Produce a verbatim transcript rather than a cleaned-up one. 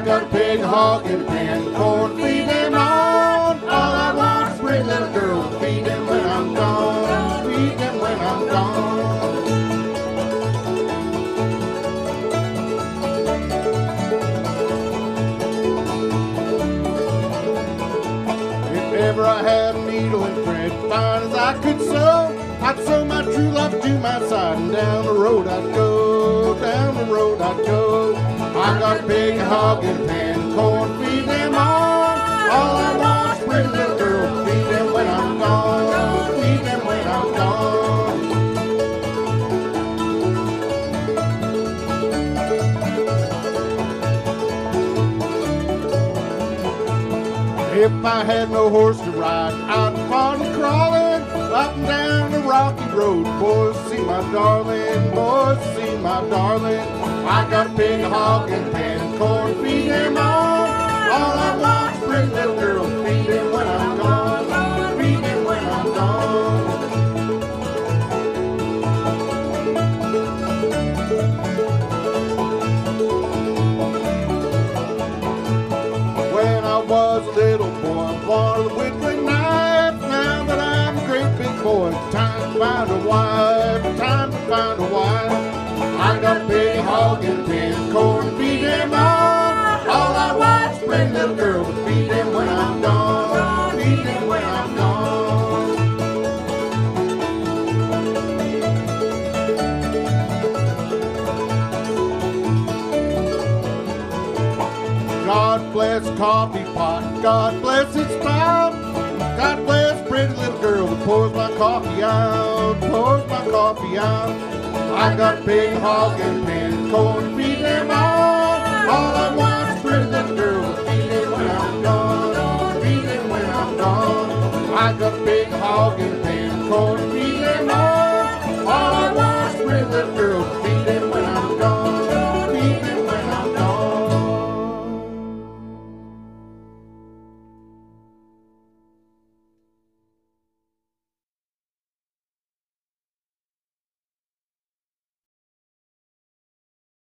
got a big hog and a pan of corn, feed them on. All I want is pretty little girl to feed them when I'm gone, feed them when I'm gone. If ever I had a needle and thread fine as I could sew, I'd sew my true love to my side, and down the road I'd go, down the road I'd go. I got a big hog and a pan of corn, feed them on. All I want is pretty little girl, feed them when I'm gone, feed them when I'm gone. If I had no horse to ride, I'd fall crawling up and down the rocky road. Boys, see my darling, boys, see my darling. I got a big hog and a pan of corn, feed them on. All I want is pretty little girl, feed them when I'm gone, feed them when I'm gone. When I was a little boy, I wanted a whittling knife. Now that I'm a great big boy, time to find a wife, time to find a wife. I got a big hog and a pan of corn, feed them on. All I want is a pretty little girl to feed them when I'm gone, feed them when I'm gone. God bless coffee pot, God bless its spout. God bless pretty little girl that pours my coffee out, pours my coffee out. I got a big hog and a pan of corn, feed them on. All I want is pretty little girl, feed them when I'm gone, feed them when I'm gone. I got a big hog and a pan of corn,